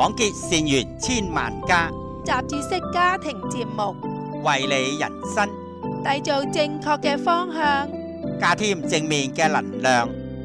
廣結善緣千萬家， 雜誌式家庭節目， 為你人生締造正確嘅方向， 加添正面嘅能量。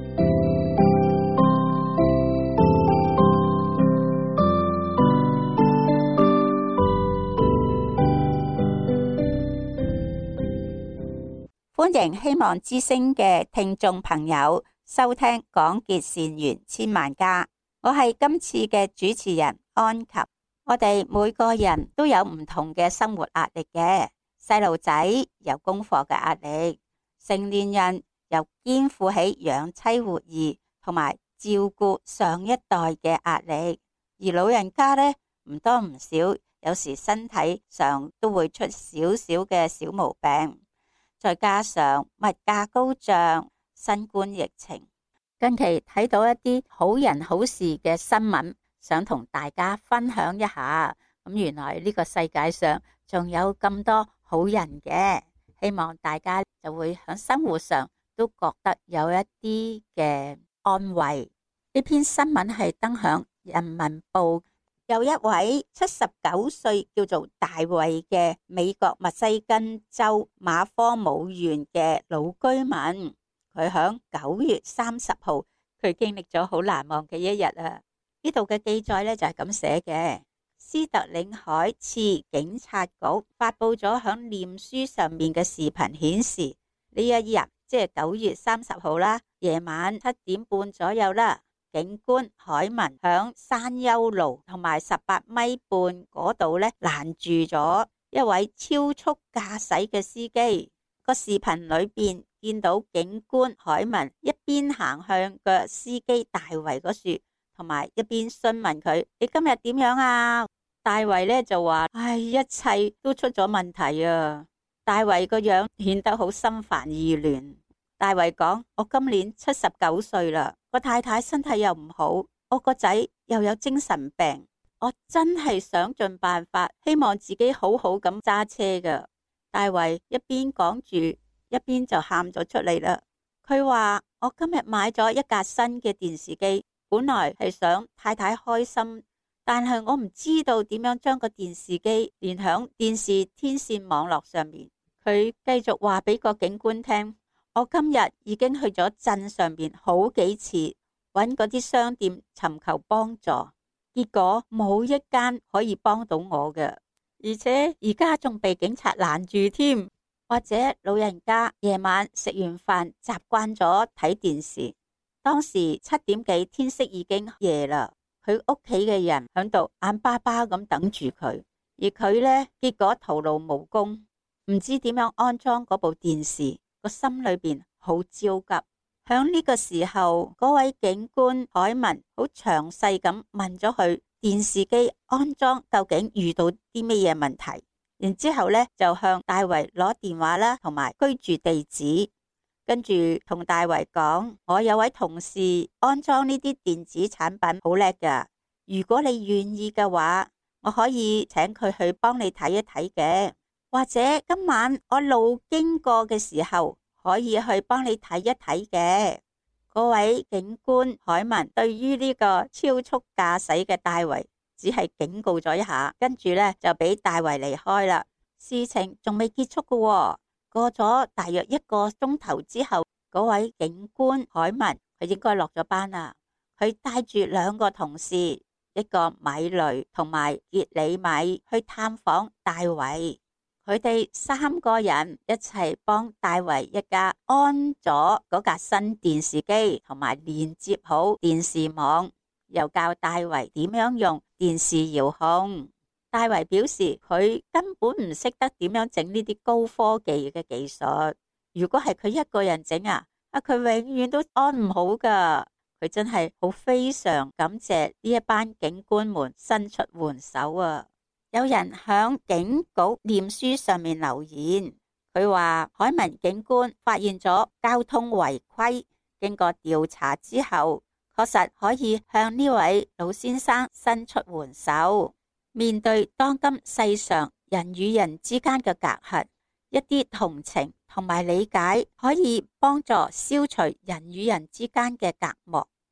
歡迎希望之聲嘅聽眾朋友收聽廣結善緣千萬家，我係今次嘅主持人安琪。我哋每個人都有唔同嘅生活壓力嘅，細路仔有功課嘅壓力，成年人又肩負起養妻活兒同埋照顧上一代嘅壓力，而老人家呢，唔多唔少，有時身體上都會出少少嘅小毛病。再加上物價高漲、新冠疫情，近期睇到一啲好人好事嘅新聞，想同大家分享一下。原來呢個世界上仲有咁多好人嘅，希望大家就會喺生活上都覺得有一啲嘅安慰。呢篇新聞係登響人民報。有一位79歲叫做大衛嘅美國密西根州馬科姆縣嘅老居民，佢響9月30號，佢經歷咗好難忘嘅一日啊！呢度嘅記載呢就係咁寫嘅：斯特領海次警察局發佈咗響臉書上面嘅視頻顯示，呢一日即係9月30號啦，夜晚7點半左右啦。警官海文響山丘路同埋18米半嗰度咧攔住咗一位超速駕駛嘅司機。個視頻裏邊見到警官海文一邊行向個司機大衛嗰處，同埋一邊詢問佢：你今日點樣啊？大衛咧就話：唉，一切都出咗問題啊！大衛個樣顯得好心煩意亂。大衛講：我今年79歲啦，個太太身體又唔好，我個仔又有精神病，我真係想盡辦法，希望自己好好咁揸車噶。大衛一邊講住，一邊就喊咗出嚟啦。佢話：我今日買咗一架新嘅電視機，本來係想太太開心，但係我唔知道點樣將個電視機連響電視天線網絡上面。佢繼續話俾個警官聽：我今日已經去咗鎮上邊好幾次，揾嗰啲商店尋求幫助，結果冇一間可以幫到我嘅，而且而家仲被警察攔住添。或者老人家夜晚食完飯習慣咗睇電視，當時7點幾，天色已經夜啦，佢屋企嘅人響度眼巴巴咁等住佢，而佢呢，結果徒勞無功，唔知點樣安裝嗰部電視。個心裏邊好焦急。響呢個時候，嗰位警官海文好詳細咁問咗佢電視機安裝究竟遇到啲乜嘢問題，然之後咧就向大衛攞電話啦，同埋居住地址，跟住同大衛講：我有位同事安裝呢啲電子產品好叻噶，如果你願意嘅話，我可以請佢去幫你睇一睇嘅。或者今晚我路經過嘅時候，可以去幫你睇一睇嘅。嗰位警官海文對於呢個超速駕駛嘅大衛，只係警告咗一下，跟住呢就俾大衛離開啦。事情仲未結束㗎喎，過咗大約1個鐘頭之後，嗰位警官海文佢應該落咗班啦。佢帶住2個同事，一個米雷同埋傑里米去探訪大衛。佢哋3個人一齊幫大衛一家安咗嗰架新電視機，同埋連接好電視網，又教大衛點樣用電視遙控。大衛表示佢根本唔識得點樣整呢啲高科技嘅技術，如果係佢一個人整啊，佢永遠都安唔好噶。佢真係好非常感謝呢一班警官們伸出援手啊！有人響警局臉書上面留言，佢話海文警官發現咗交通違規，經過調查之後，確實可以向呢位老先生伸出援手。面對當今世上人與人之間嘅隔閡，一啲同情同埋理解可以幫助消除人與人之間嘅隔膜。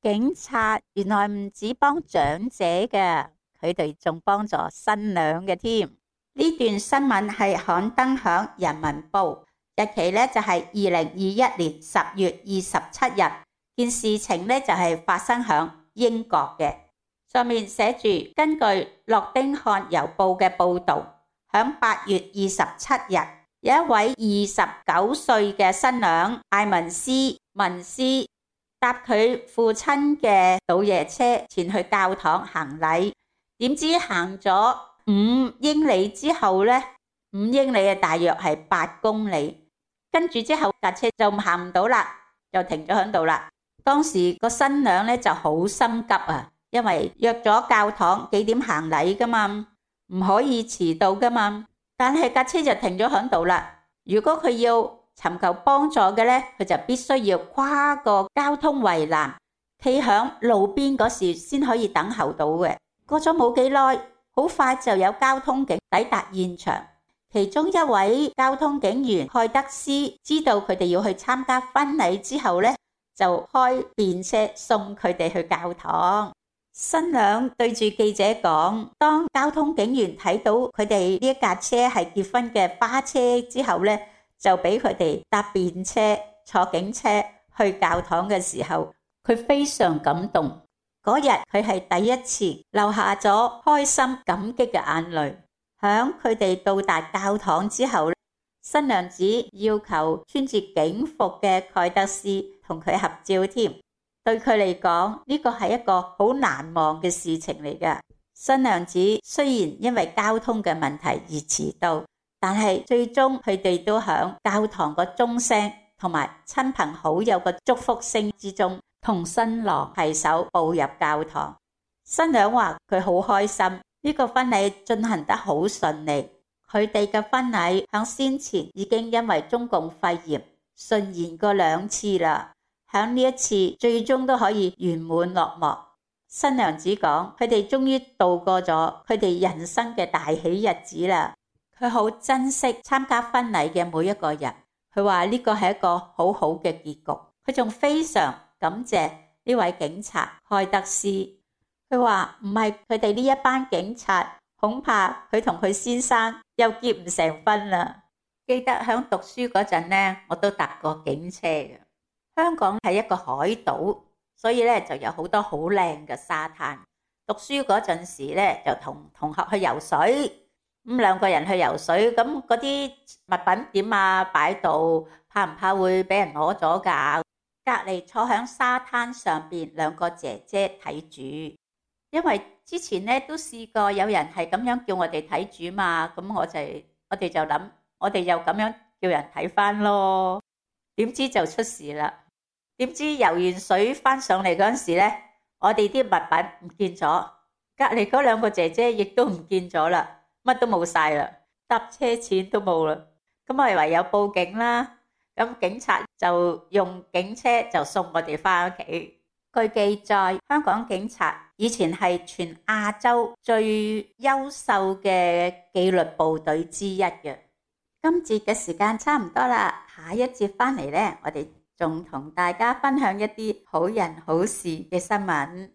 警察原來唔止幫長者嘅，佢哋仲幫助新娘嘅添。呢段新聞係刊登響人民報，日期呢就係2021年10月27日。件事情呢就係發生響英國嘅，上面寫住根據諾丁漢郵報嘅報道，響8月27日，有一位29歲嘅新娘艾文斯搭佢父親嘅老爺車前去教堂行禮，點知行咗5英里之後呢，5英里啊大約係8公里，跟住之後架車就行唔到啦，就停咗喺度啦。當時個新娘呢就好心急啊，因為約咗教堂幾點行禮噶嘛，唔可以遲到噶嘛。但係架車就停咗喺度啦。如果佢要尋求幫助嘅呢，佢就必須要跨過交通圍欄，企響路邊嗰時先可以等候到嘅。過咗冇幾耐，好快就有交通警抵達現場。其中一位交通警員蓋德斯知道佢哋要去參加婚禮之後呢，就開便車送佢哋去教堂。新娘對住記者講，當交通警員睇到佢哋呢一架車係結婚嘅花車之後呢，就俾佢哋搭便車坐警車去教堂嘅時候，佢非常感動。嗰日佢係第一次流下咗開心感激嘅眼淚。響佢哋到達教堂之後，新娘子要求穿住警服嘅蓋德斯同佢合照添。對佢嚟講，呢個係一個好難忘嘅事情嚟㗎。新娘子雖然因為交通嘅問題而遲到，但係最終佢哋都響教堂個鐘聲同埋親朋好友嘅祝福聲之中，同新郎攜手步入教堂。新娘話佢好開心，呢個婚禮進行得好順利。佢哋嘅婚禮響先前已經因為中共肺炎順延過2次啦，響呢一次最終都可以圓滿落幕。新娘子講，佢哋終於度過咗佢哋人生嘅大喜日子啦。佢好珍惜參加婚禮嘅每一個人，佢話呢個係一個好好嘅結局。佢仲非常感謝呢位警察蓋德斯，佢話唔係佢哋呢一班警察，恐怕佢同佢先生又結唔成婚啦。記得響讀書嗰陣呢，我都搭過警車嘅。香港係一個海島，所以咧就有好多好靚嘅沙灘。讀書嗰陣時咧，就同同學去游水，咁2個人去游水，咁嗰啲物品點啊擺度，怕唔怕會俾人攞咗噶？隔籬坐響沙灘上邊2個姐姐睇住，因為之前咧都試過有人係咁樣叫我哋睇住嘛，咁我哋就諗，我哋又咁樣叫人睇翻咯，點知就出事啦。點知游完水翻上嚟嗰陣時咧，我哋啲物品唔見咗，隔籬嗰2個姐姐亦都唔見咗啦，乜都冇晒啦，搭車錢都冇啦，咁我哋唯有報警啦。咁警察就用警車就送我哋翻屋企。據記載，香港警察以前係全亞洲最優秀嘅紀律部隊之一嘅。今節嘅時間差唔多啦，下一節翻嚟呢，我哋仲同大家分享一啲好人好事嘅新聞。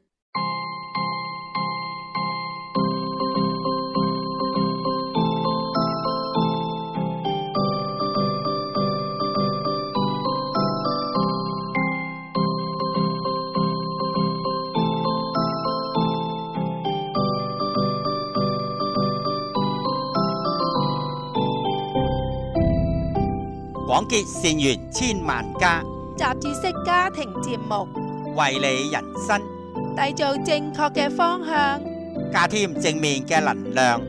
廣結善緣千萬家， 雜誌式家庭節目， 為你人生締造正確嘅方向， 加添正面嘅能量。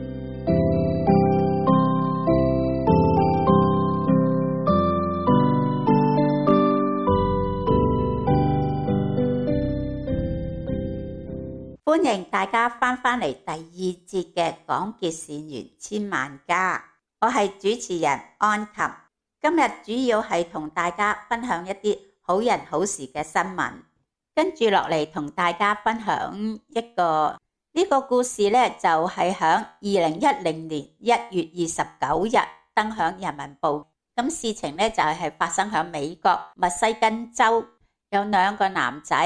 歡迎大家翻嚟第2節嘅廣結善緣千萬家，我係主持人安琴。今日主要係同大家分享一啲好人好事嘅新聞，跟住落嚟同大家分享呢個故事呢，就係響2010年1月29日登響人民報。咁事情呢，就係發生響美國密西根州，有2個男仔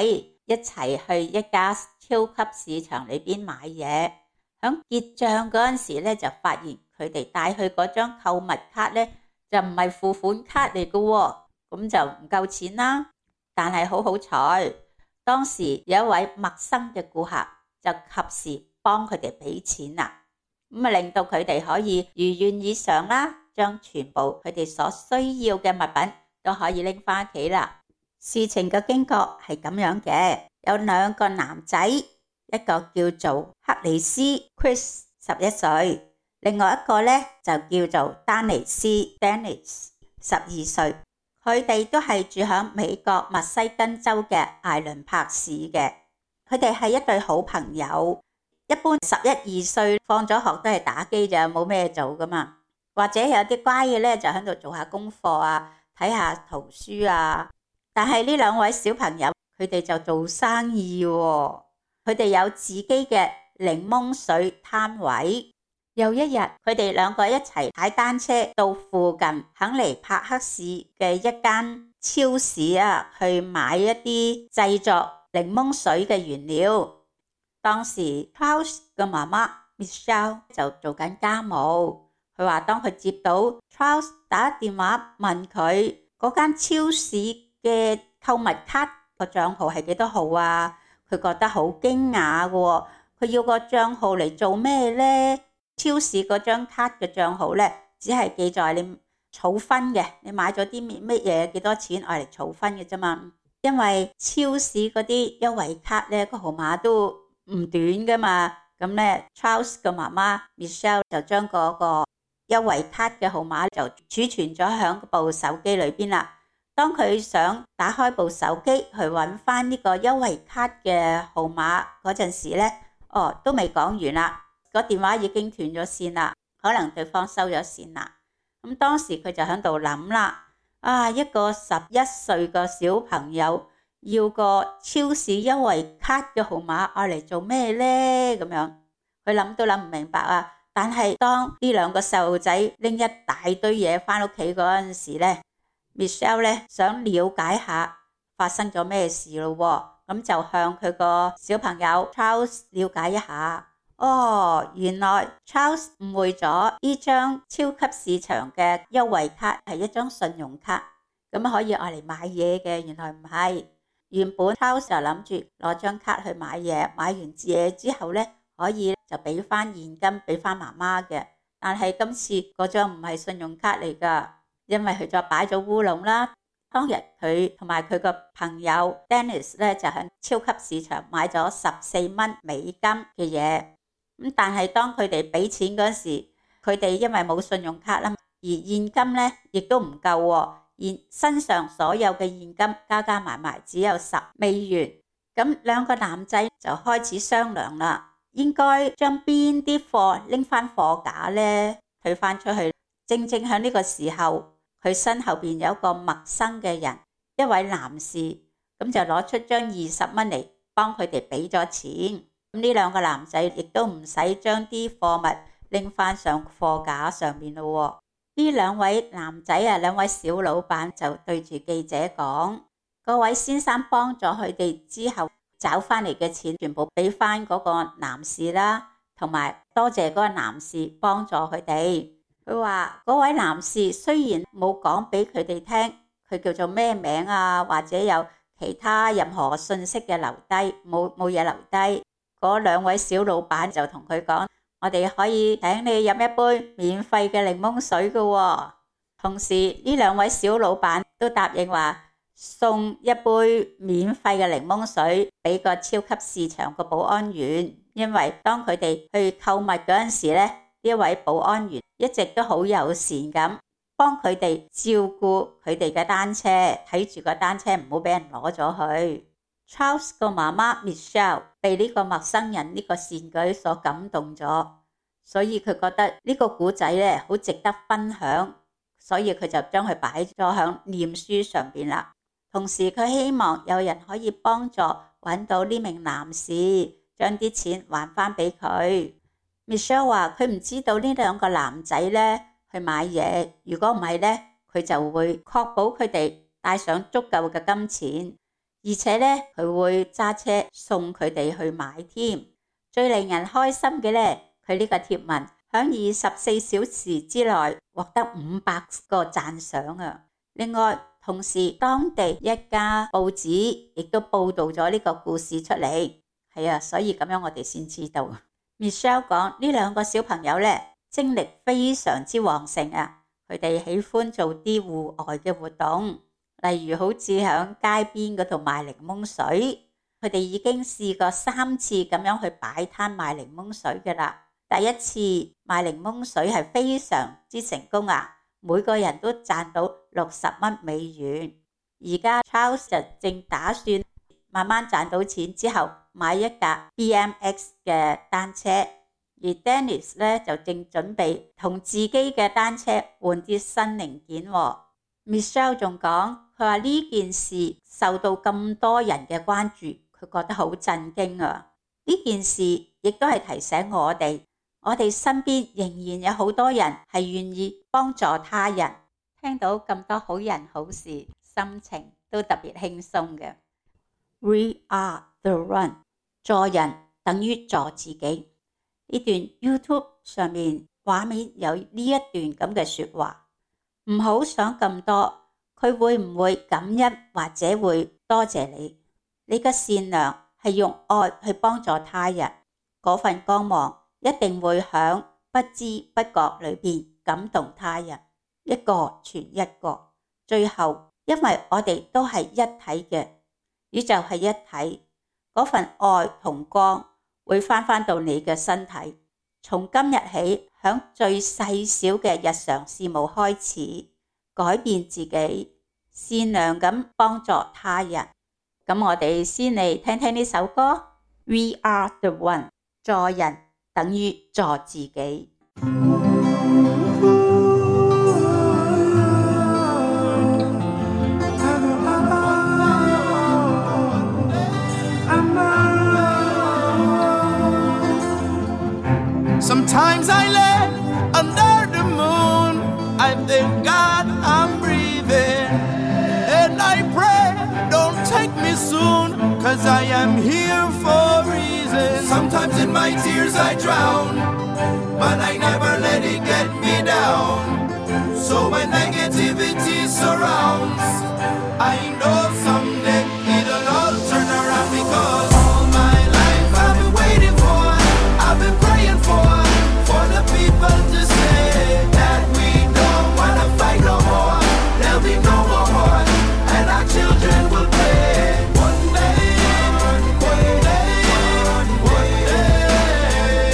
一齊去一家超級市場裏邊買嘢。響結賬嗰陣時咧，就發現佢哋帶去嗰張購物卡咧就唔係付款卡嚟嘅喎，咁就唔夠錢啦。但係好彩，當時有一位陌生嘅顧客就及時幫佢哋俾錢啦，咁令到佢哋可以如願以償啦，將全部佢哋所需要嘅物品都可以拎翻屋企啦。事情嘅經過係咁樣嘅，有兩個男仔，一個叫做克里斯 Chris 11歲，另外一個呢就叫做丹尼斯 Dennis 12歲。佢哋都係住響美國密西根州嘅艾倫柏市嘅。佢哋係一對好朋友。一般11、12歲放咗學都係打機就冇咩做噶嘛，或者有啲乖嘅呢就喺度做下功課啊，睇下圖書啊。但係呢兩位小朋友佢哋就做生意喎，佢哋有自己嘅檸檬水攤位。有一日佢哋兩個一齊踩單車到附近肯尼帕克市嘅一間超市啊，去買一啲製作檸檬水嘅原料。當時 Charles 嘅媽媽 Michelle 就做緊家務，佢話當佢接到 Charles 打電話問佢嗰間超市嘅購物卡個賬號係幾多號啊，佢覺得好驚訝嘅。佢要個賬號嚟做咩呢？超市嗰張卡嘅賬號呢，只係記載你儲分嘅，你買咗啲乜嘢幾多錢愛嚟儲分嘅啫嘛。因為超市嗰啲優惠卡呢個號碼都唔短噶嘛，咁呢 Charles 嘅媽媽 Michelle 就將嗰個優惠卡嘅號碼就儲存咗響部手機裏邊啦。當佢想打開部手機去揾翻呢個優惠卡嘅號碼嗰陣時呢，都未講完啦，個電話已經斷咗線啦，可能對方收咗線啦。咁當時佢就喺度諗啦，一個11歲嘅小朋友要個超市優惠卡嘅號碼愛嚟做咩呢？咁樣佢諗都諗唔明白啊！但係當呢兩個細路仔拎一大堆嘢翻屋企嗰陣時呢， Michelle 呢想了解下發生咗咩事咯，咁就向佢個小朋友 Charles 了解一下。原來 Charles 誤會咗呢張超級市場嘅優惠卡係一張信用卡，咁可以愛嚟買嘢嘅，原來唔係。原本 Charles 就諗住攞張卡去買嘢，買完嘢之後呢，可以就俾翻現金俾翻媽媽嘅。但係今次嗰張唔係信用卡嚟噶，因為佢就擺咗烏龍啦。當日佢同埋佢個朋友 Dennis 呢，就喺超級市場買咗14蚊美金嘅嘢。但係當佢哋俾錢嗰時，佢哋因為冇信用卡啦，而現金呢亦都唔夠，身上所有嘅現金加埋埋只有10美元。咁兩個男仔就開始商量啦，應該將邊啲貨拎翻貨架呢？退翻出去。正正喺呢個時候，佢身後邊有一個陌生嘅人，一位男士，咁就攞出張20蚊嚟幫佢哋俾咗錢。咁呢兩個男仔亦都唔使將啲貨物拎翻上貨架上面咯。呢兩位男仔兩位小老闆就對住記者講，嗰位先生幫咗佢哋之後找翻嚟嘅錢全部俾翻嗰個男士啦，同埋多謝嗰個男士幫助佢哋。佢話嗰位男士雖然冇講俾佢哋聽佢叫做咩名啊，或者有其他任何信息嘅留低，冇嘢留低。嗰兩位小老闆就同佢講，我哋可以請你飲一杯免費嘅檸檬水㗎。同時呢兩位小老闆都答應話送一杯免費嘅檸檬水俾個超級市場個保安員，因為當佢哋去購物嗰陣時呢，呢位保安員一直都好友善咁幫佢哋照顧佢哋嘅單車，睇住個單車唔好俾人攞咗去。Charles 個媽媽 Michelle 被呢個陌生人呢個善舉所感動咗，所以佢覺得呢個故仔呢好值得分享，所以佢就將佢擺咗喺臉書上邊啦。同時佢希望有人可以幫助揾到呢名男士，將啲錢還翻俾佢。Michelle 話佢唔知道呢兩個男仔呢去買嘢，如果唔係呢，佢就會確保佢哋帶上足夠嘅金錢。 而且呢，佢會揸車送佢哋去買添。最令人開心嘅呢，佢呢個貼文響24小時之內獲得500個讚賞啊！另外，同時當地一家報紙亦都報道咗呢個故事出嚟。係啊，所以咁樣我哋先知道。Michelle 講呢兩個小朋友呢，精力非常之旺盛啊！佢哋喜歡做啲戶外嘅活動，例如好似響街邊嗰度賣檸檬水。佢哋已經試過3次咁樣去擺攤賣檸檬水嘅啦。第一次賣檸檬水係非常之成功啊，每個人都賺到60美元。而家 Charles 就正打算慢慢賺到錢之後買一架 BMX 嘅單車，而 Dennis 呢就正準備同自己嘅單車換啲新零件。Michelle 仲講，佢話呢件事受到咁多人嘅關注，佢覺得好震驚啊！呢件事亦都係提醒我哋身邊仍然有好多人係願意幫助他人。聽到咁多好人好事，心情都特別輕鬆嘅。We are the one， 助人等於助自己。呢段 YouTube 上面畫面有呢一段咁嘅說話，唔好想咁多，佢會唔會感恩或者會多謝你？你嘅善良係用愛去幫助他人，嗰份光芒一定會響不知不覺裏邊感動他人，一個傳一個，最後因為我哋都係一體嘅，宇宙係一體，嗰份愛同光會翻到你嘅身體。從今日起，響最細小嘅日常事務開始，改變自己，善良咁幫助他人。咁我哋先嚟聽聽呢首歌 We are the one， 助人等於助自己。 Sometimes I lay under the moon, I thank God I'm breathing, and I pray don't take me soon, 'cause I am here for a reason. Sometimes in my tears I drown, but I never let it get me down. So when negativity surrounds, I know someday it'll all turn around, because all my life I've been waiting for, I've been praying for the people to say that we don't wanna fight no more. There'll be no more war, and our children will play. One day, one day, one day,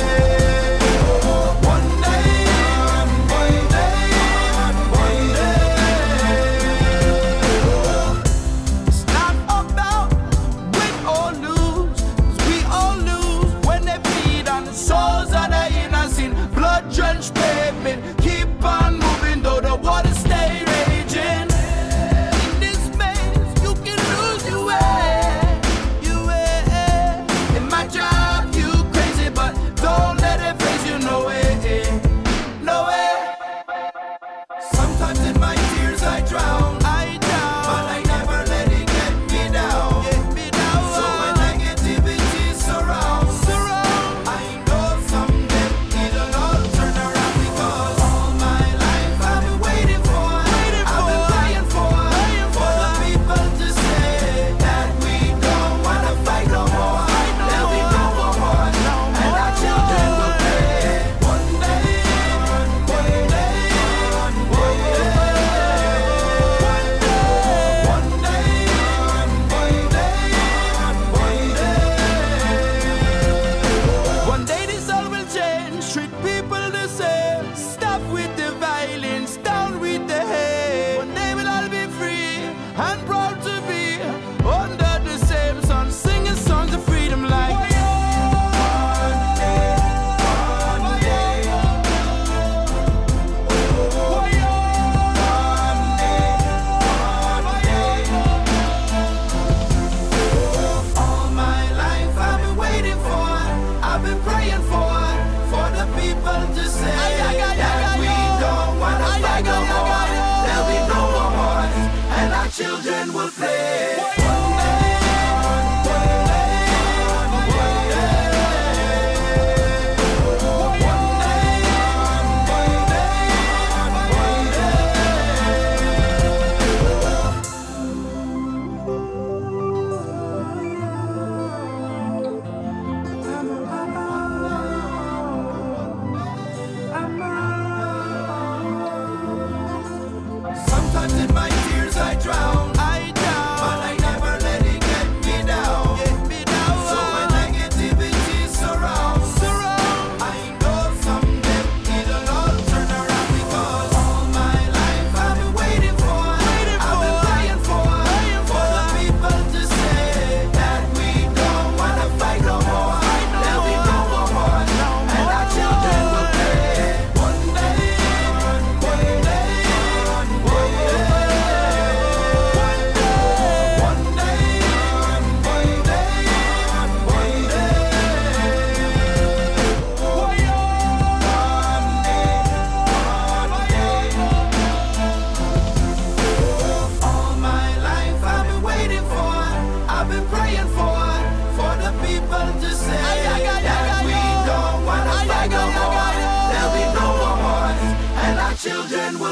one day, one day, one day.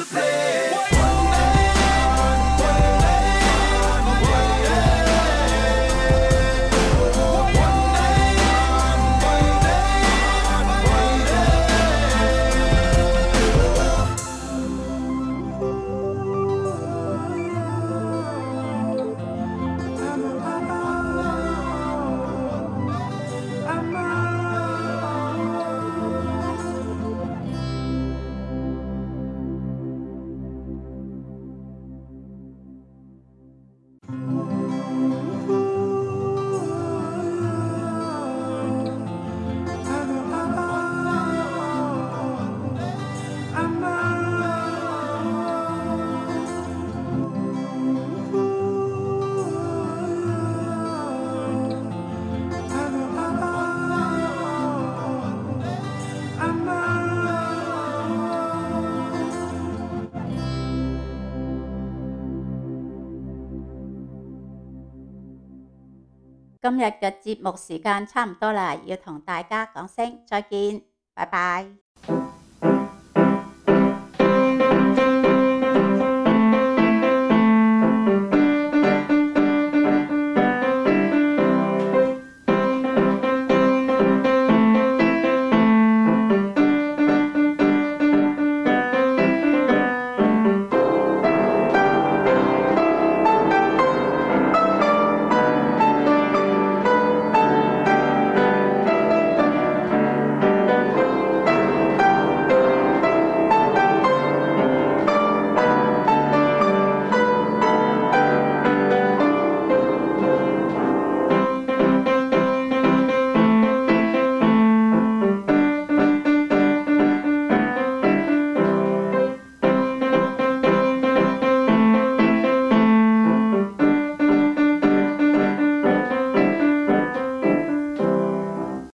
play. 今日嘅節目時間差唔多啦，要同大家講聲再見，拜拜。